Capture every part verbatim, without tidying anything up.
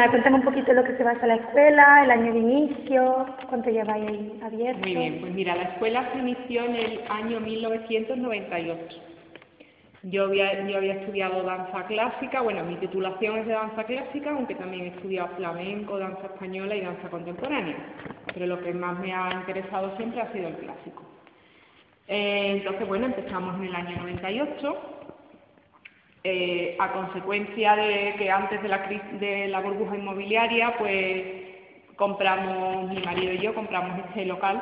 nada, cuéntame un poquito lo que se basa la escuela, el año de inicio, cuánto lleváis ahí abierto. Muy bien, pues mira, la escuela se inició en el año mil novecientos noventa y ocho. Yo había, yo había estudiado danza clásica, bueno, mi titulación es de danza clásica, aunque también he estudiado flamenco, danza española y danza contemporánea, pero lo que más me ha interesado siempre ha sido el clásico. Eh, entonces, bueno, empezamos en el año noventa y ocho, eh, a consecuencia de que antes de la, de la burbuja inmobiliaria, pues compramos, mi marido y yo compramos este local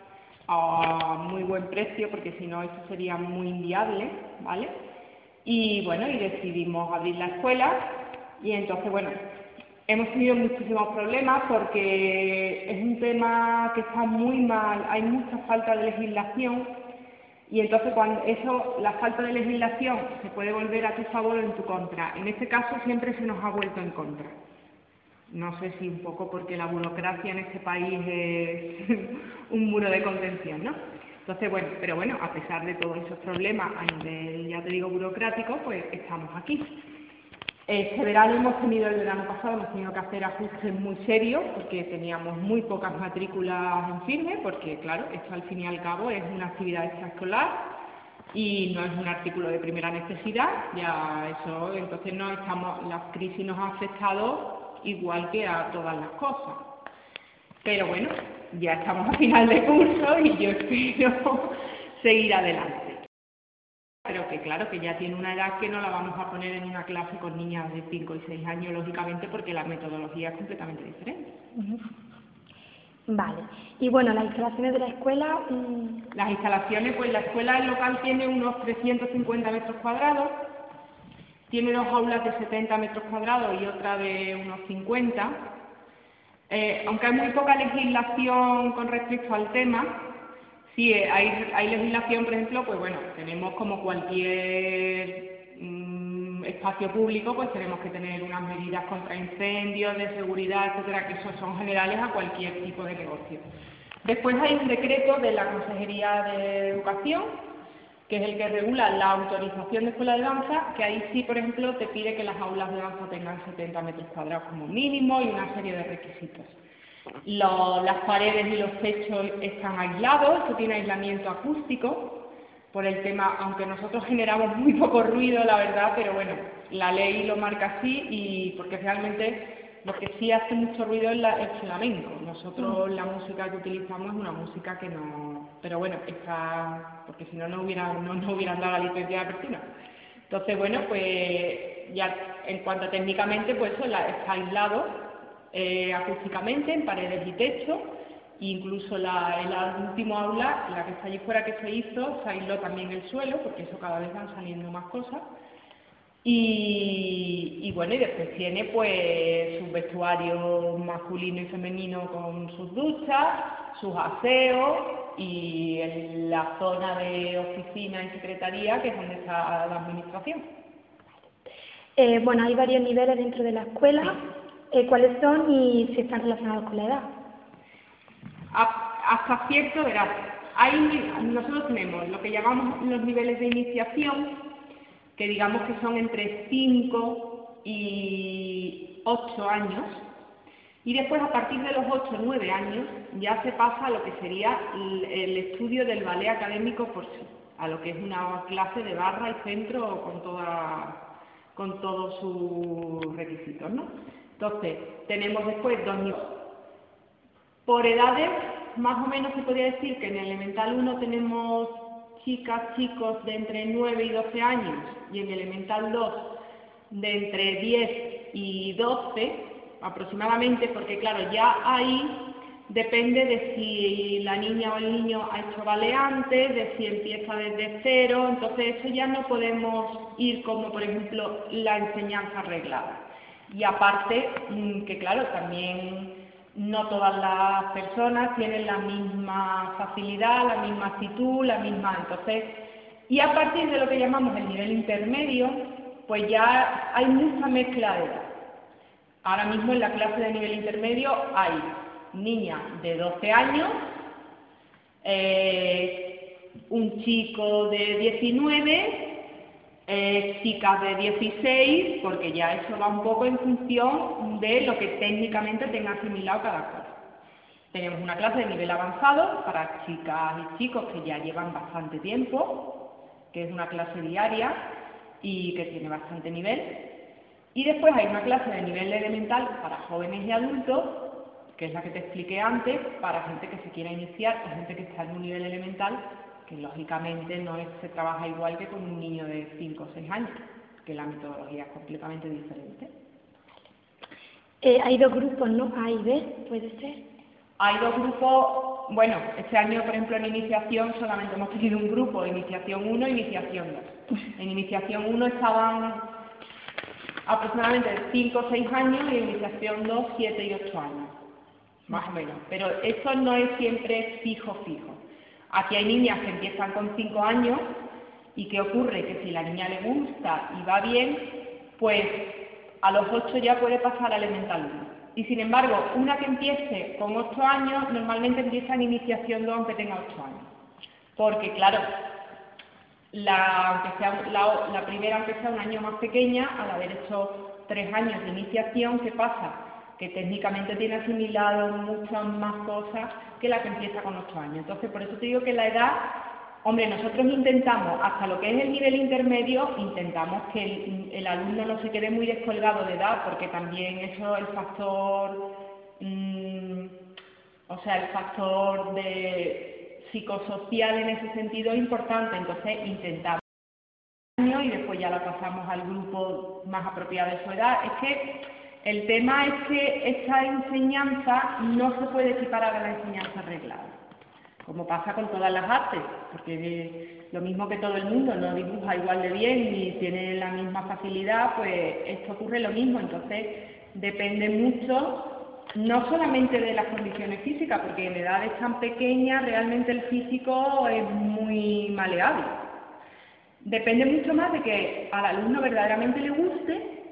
a muy buen precio, porque si no, esto sería muy inviable, ¿vale? Y bueno, y decidimos abrir la escuela y entonces, bueno, hemos tenido muchísimos problemas porque es un tema que está muy mal, hay mucha falta de legislación y entonces cuando eso, la falta de legislación se puede volver a tu favor o en tu contra. En este caso siempre se nos ha vuelto en contra. No sé si un poco porque la burocracia en este país es un muro de contención, ¿no? Entonces, bueno, pero bueno, a pesar de todos esos problemas a nivel, ya te digo, burocrático, pues estamos aquí. Este verano hemos tenido, el verano pasado, hemos tenido que hacer ajustes muy serios porque teníamos muy pocas matrículas en firme, porque claro, esto al fin y al cabo es una actividad extraescolar y no es un artículo de primera necesidad, ya eso, entonces no estamos, la crisis nos ha afectado igual que a todas las cosas. Pero bueno, ya estamos a final de curso y yo espero seguir adelante. Pero que claro, que ya tiene una edad que no la vamos a poner en una clase con niñas de cinco y seis años, lógicamente, porque la metodología es completamente diferente. Uh-huh. Vale. Y bueno, las instalaciones de la escuela... Mmm... Las instalaciones, pues la escuela el local tiene unos trescientos cincuenta metros cuadrados, tiene dos aulas de setenta metros cuadrados y otra de unos cincuenta. Eh, aunque hay muy poca legislación con respecto al tema, sí hay, hay legislación, por ejemplo, pues bueno, tenemos como cualquier mmm, espacio público, pues tenemos que tener unas medidas contra incendios, de seguridad, etcétera, que eso son generales a cualquier tipo de negocio. Después hay un decreto de la Consejería de Educación, que es el que regula la autorización de escuela de danza, que ahí sí, por ejemplo, te pide que las aulas de danza tengan setenta metros cuadrados como mínimo y una serie de requisitos. Lo, las paredes y los techos están aislados, esto tiene aislamiento acústico, por el tema, aunque nosotros generamos muy poco ruido, la verdad, pero bueno, la ley lo marca así y porque realmente lo que sí hace mucho ruido es la, el flamenco. Nosotros la música que utilizamos es una música que no... Pero bueno, está... porque si no, no hubiera, no, no hubieran dado la licencia de apertura. Entonces, bueno, pues ya en cuanto a técnicamente, pues eso la, está aislado eh, acústicamente en paredes y techo. Incluso la, el último aula, la que está allí fuera que se hizo, se aisló también el suelo, porque eso cada vez van saliendo más cosas. Y, y bueno, y después tiene pues sus vestuarios masculino y femenino con sus duchas, sus aseos y en la zona de oficina y secretaría, que es donde está la administración. Eh, bueno, hay varios niveles dentro de la escuela. Sí. Eh, ¿Cuáles son y si están relacionados con la edad? A, hasta cierto, verás, hay, nosotros tenemos lo que llamamos los niveles de iniciación, que digamos que son entre cinco y ocho años, y después a partir de los ocho o nueve años ya se pasa a lo que sería el, el estudio del ballet académico por sí, a lo que es una clase de barra y centro con, toda, con todos sus requisitos, ¿no? Entonces, tenemos después dos niveles. Por edades, más o menos se podría decir que en el elemental uno tenemos chicas, chicos de entre nueve y doce años y en elemental dos de entre diez y doce aproximadamente, porque claro, ya ahí depende de si la niña o el niño ha hecho ballet antes, de si empieza desde cero, entonces eso ya no podemos ir como por ejemplo la enseñanza reglada. Y aparte, que claro, también no todas las personas tienen la misma facilidad, la misma actitud, la misma... Entonces, y a partir de lo que llamamos el nivel intermedio, pues ya hay mucha mezcla de edad. Ahora mismo en la clase de nivel intermedio hay niñas de doce años, eh, un chico de diecinueve Eh, chicas de dieciséis, porque ya eso va un poco en función de lo que técnicamente tenga asimilado cada cual. Tenemos una clase de nivel avanzado para chicas y chicos que ya llevan bastante tiempo, que es una clase diaria y que tiene bastante nivel. Y después hay una clase de nivel elemental para jóvenes y adultos, que es la que te expliqué antes, para gente que se quiera iniciar o gente que está en un nivel elemental, que lógicamente no es, se trabaja igual que con un niño de cinco o seis años, que la metodología es completamente diferente. Eh, hay dos grupos, ¿no? A y B, ¿puede ser? Hay dos grupos, bueno, este año, por ejemplo, en iniciación solamente hemos tenido un grupo, iniciación uno e iniciación dos. En iniciación uno estaban aproximadamente cinco o seis años y en iniciación dos, siete y ocho años, más o menos. Pero eso no es siempre fijo, fijo. Aquí hay niñas que empiezan con cinco años y ¿qué ocurre? Que si la niña le gusta y va bien, pues a los ocho ya puede pasar a elemental uno. Y sin embargo, una que empiece con ocho años, normalmente empieza en iniciación dos aunque tenga ocho años. Porque claro, la, aunque sea, la, la primera, aunque sea un año más pequeña, al haber hecho tres años de iniciación, ¿qué pasa? Que técnicamente tiene asimilado muchas más cosas que la que empieza con ocho años. Entonces, por eso te digo que la edad, hombre, nosotros intentamos, hasta lo que es el nivel intermedio, intentamos que el, el alumno no se quede muy descolgado de edad, porque también eso, el factor, mmm, o sea, el factor de psicosocial en ese sentido es importante, entonces intentamos y después ya la pasamos al grupo más apropiado de su edad. Es que el tema es que esta enseñanza no se puede equiparar a la enseñanza reglada, como pasa con todas las artes, porque lo mismo que todo el mundo no dibuja igual de bien ni tiene la misma facilidad, pues esto ocurre lo mismo. Entonces depende mucho, no solamente de las condiciones físicas, porque en edades tan pequeñas realmente el físico es muy maleable. Depende mucho más de que al alumno verdaderamente le guste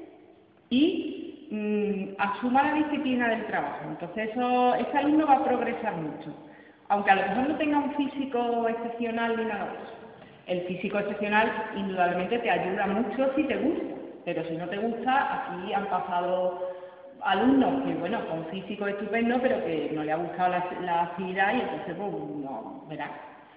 y mmm, asuma la disciplina del trabajo. Entonces eso, ese alumno va a progresar mucho, aunque a lo mejor no tenga un físico excepcional ni nada de eso. El físico excepcional indudablemente te ayuda mucho si te gusta, pero si no te gusta, aquí han pasado alumnos que, bueno, con físico estupendo, pero que no le ha gustado la, la actividad y entonces, pues, no, verás.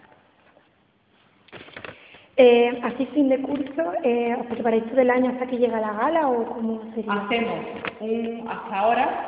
Eh, así fin de curso, eh, ¿os preparáis todo el año hasta que llega la gala o cómo sería? Hacemos un, hasta ahora,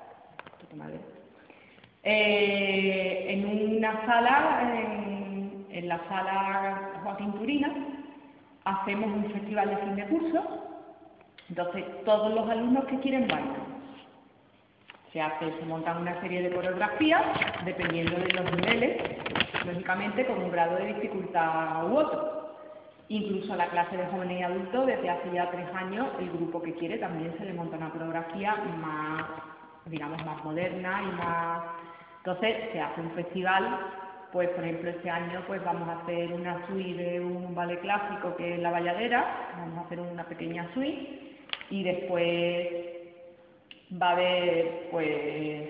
eh, en una sala, en, en la sala Joaquín Turina, hacemos un festival de fin de curso. Entonces todos los alumnos que quieren bailan. Se hace, se montan una serie de coreografías, dependiendo de los niveles, lógicamente con un grado de dificultad u otro. Incluso a la clase de jóvenes y adultos, desde hace ya tres años, el grupo que quiere también se le monta una coreografía más, digamos, más moderna y más... Entonces se hace un festival, pues por ejemplo este año pues vamos a hacer una suite de un ballet clásico que es La Balladera, vamos a hacer una pequeña suite y después va a haber, pues,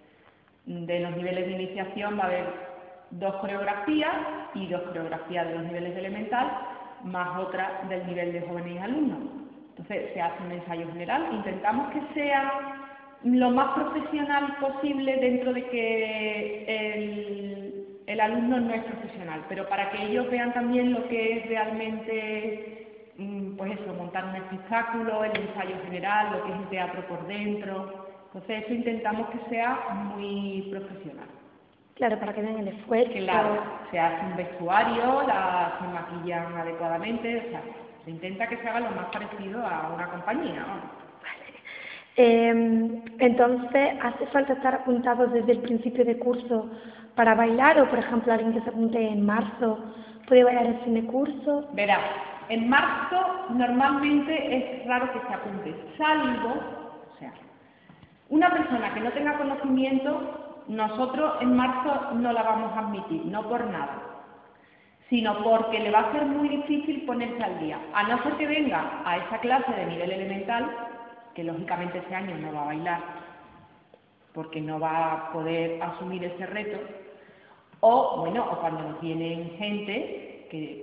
de los niveles de iniciación va a haber dos coreografías y dos coreografías de los niveles de elemental, más otra del nivel de jóvenes y alumnos. Entonces se hace un ensayo general, intentamos que sea lo más profesional posible dentro de que el, el alumno no es profesional, pero para que ellos vean también lo que es realmente, pues eso, montar un espectáculo, el ensayo general, lo que es el teatro por dentro. Entonces eso intentamos que sea muy profesional. Claro, para que vean el esfuerzo. Claro, se hace un vestuario, la, se maquillan adecuadamente, o sea, se intenta que se haga lo más parecido a una compañía, ¿no? Vale. Eh, entonces, ¿hace falta estar apuntado desde el principio de curso para bailar? O, por ejemplo, alguien que se apunte en marzo, ¿puede bailar en fin de curso? Verá, en marzo normalmente es raro que se apunte, salvo, o sea, una persona que no tenga conocimiento, nosotros en marzo no la vamos a admitir, no por nada, sino porque le va a ser muy difícil ponerse al día, a no ser que venga a esa clase de nivel elemental, que lógicamente ese año no va a bailar, porque no va a poder asumir ese reto, o bueno, o cuando nos vienen gente que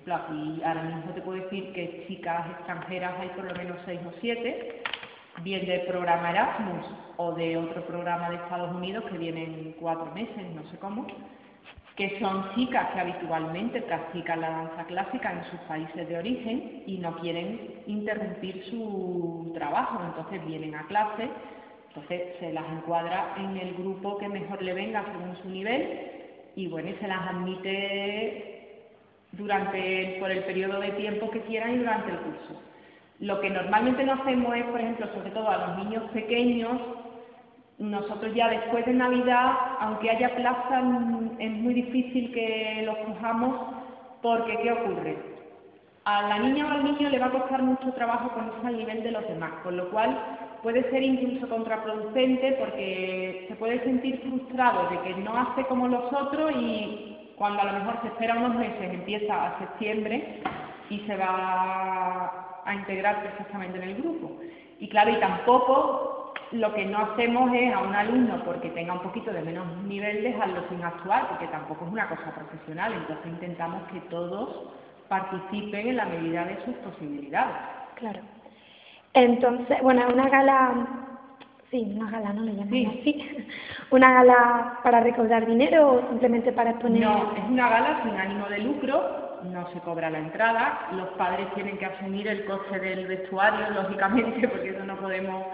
ejemplo, aquí ahora mismo te puedo decir que chicas extranjeras hay por lo menos seis o siete, bien del programa Erasmus o de otro programa de Estados Unidos que vienen cuatro meses, no sé cómo, que son chicas que habitualmente practican la danza clásica en sus países de origen y no quieren interrumpir su trabajo, entonces vienen a clase, entonces se las encuadra en el grupo que mejor le venga según su nivel y bueno, y se las admite durante por el periodo de tiempo que quieran y durante el curso. Lo que normalmente no hacemos es, por ejemplo, sobre todo a los niños pequeños, nosotros ya después de Navidad, aunque haya plaza, es muy difícil que los cojamos porque ¿qué ocurre? A la niña o al niño le va a costar mucho trabajo ponerse al nivel de los demás, con lo cual puede ser incluso contraproducente porque se puede sentir frustrado de que no hace como los otros y cuando a lo mejor se espera unos meses, empieza a septiembre y se va a integrar perfectamente en el grupo. Y claro, y tampoco lo que no hacemos es a un alumno, porque tenga un poquito de menos nivel, dejarlo sin actuar, porque tampoco es una cosa profesional, entonces intentamos que todos participen en la medida de sus posibilidades. Claro. Entonces, bueno, una gala, sí, una gala, ¿no le llaman Sí. así? ¿Una gala para recaudar dinero o simplemente para exponer? No, es una gala sin ánimo de lucro, no se cobra la entrada, los padres tienen que asumir el coste del vestuario, lógicamente, porque eso no podemos...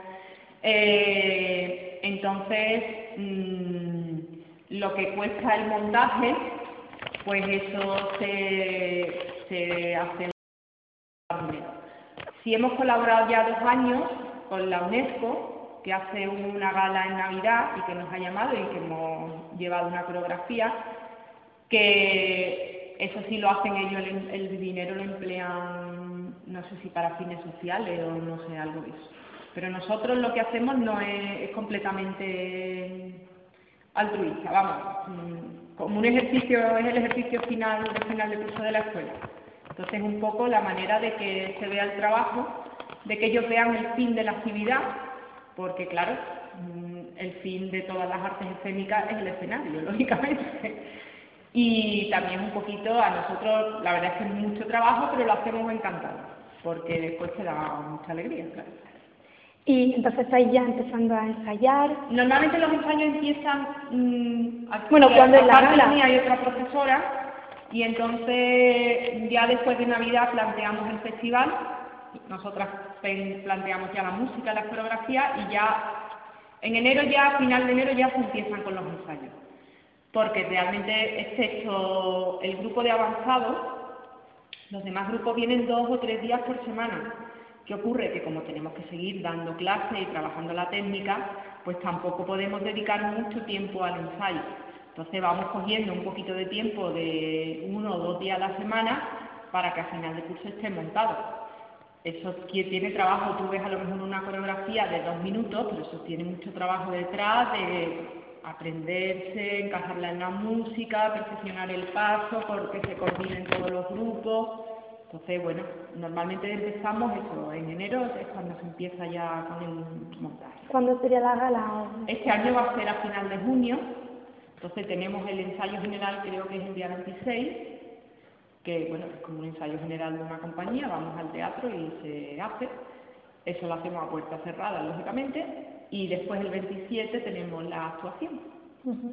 Eh, entonces, mmm, lo que cuesta el montaje, pues eso se, se hace en dinero. Si hemos colaborado ya dos años con la UNESCO, que hace una gala en Navidad y que nos ha llamado y que hemos llevado una coreografía, que eso sí lo hacen ellos, el, el dinero lo emplean, no sé si para fines sociales o no sé, algo de eso. Pero nosotros lo que hacemos no es, es completamente altruista, vamos, como un ejercicio, es el ejercicio final, del final del curso de la escuela. Entonces, un poco la manera de que se vea el trabajo, de que ellos vean el fin de la actividad, porque claro, el fin de todas las artes escénicas es el escenario, lógicamente. Y también un poquito a nosotros, la verdad es que es mucho trabajo, pero lo hacemos encantados, porque después te da mucha alegría, claro. Y entonces estáis ya empezando a ensayar. Normalmente los ensayos empiezan, mmm, aquí, bueno, cuando es la gala. Mía hay otra profesora, y entonces ya después de Navidad planteamos el festival, nosotras planteamos ya la música, la coreografía, y ya en enero, ya a final de enero ya se empiezan con los ensayos. Porque realmente, excepto el grupo de avanzados, los demás grupos vienen dos o tres días por semana. ¿Qué ocurre? Que como tenemos que seguir dando clases y trabajando la técnica, pues tampoco podemos dedicar mucho tiempo al ensayo. Entonces vamos cogiendo un poquito de tiempo de uno o dos días a la semana para que al final del curso esté montado. Eso tiene trabajo, tú ves a lo mejor una coreografía de dos minutos, pero eso tiene mucho trabajo detrás de aprenderse, encajarla en la música, perfeccionar el paso, porque se coordinen todos los grupos. Entonces, bueno, normalmente empezamos eso, en enero es cuando se empieza ya con el montaje. ¿Cuándo sería la gala? Este año va a ser a final de junio, entonces tenemos el ensayo general, creo que es el día veintiséis, que bueno, es como un ensayo general de una compañía, vamos al teatro y se hace, eso lo hacemos a puerta cerrada, lógicamente, y después el veintisiete tenemos la actuación. Uh-huh.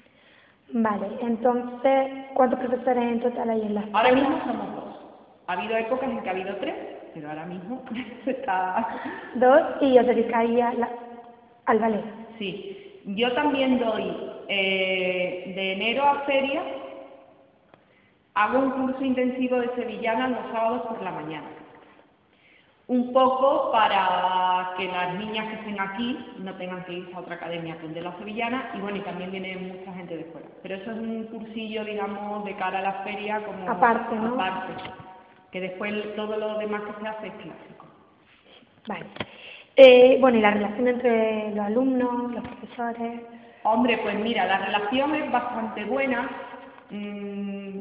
Vale, entonces, ¿cuántos profesores en total hay en la escuela? Ahora mismo somos dos. Ha habido épocas en que ha habido tres, pero ahora mismo está... Dos, y os dedicáis a la, al ballet. Sí, yo también doy eh, de enero a feria, hago un curso intensivo de sevillana los sábados por la mañana. Un poco para que las niñas que estén aquí no tengan que irse a otra academia a aprender la sevillana, y bueno, y también viene mucha gente de fuera. Pero eso es un cursillo, digamos, de cara a la feria como aparte, ¿no? Aparte, que después todo lo demás que se hace es clásico. Vale. Eh, bueno, y la relación entre los alumnos, los profesores... Hombre, pues mira, la relación es bastante buena. Mm,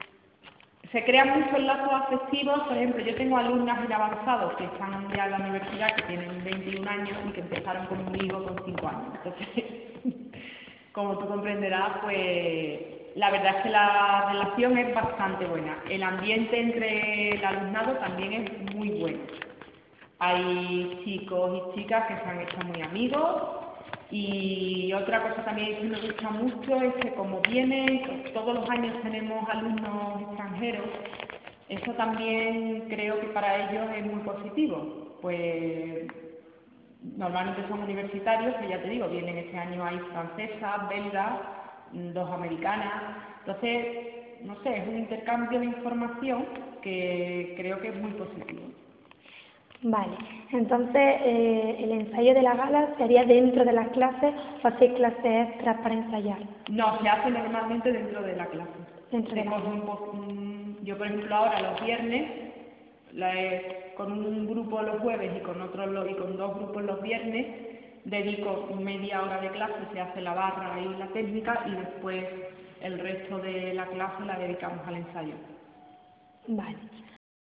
se crean muchos lazos afectivos. Por ejemplo, yo tengo alumnas en avanzados que están ya en la universidad, que tienen veintiún años y que empezaron conmigo con cinco años. Entonces, como tú comprenderás, pues la verdad es que la relación es bastante buena. El ambiente entre el alumnado también es muy bueno. Hay chicos y chicas que se han hecho muy amigos y otra cosa también que me gusta mucho es que como viene, todos los años tenemos alumnos extranjeros, eso también creo que para ellos es muy positivo. Pues normalmente son universitarios, que ya te digo, vienen este año hay francesas, belgas, dos americanas, entonces, no sé, es un intercambio de información que creo que es muy positivo. Vale, entonces eh, el ensayo de la gala se haría dentro de las clases o hacer clases extras para ensayar. No, se hace normalmente dentro de la clase. Dentro de la clase. Un po- un, yo, por ejemplo, ahora los viernes, la, eh, con un grupo los jueves y con otros lo- y con dos grupos los viernes, dedico media hora de clase, se hace la barra y la técnica y después el resto de la clase la dedicamos al ensayo. Vale.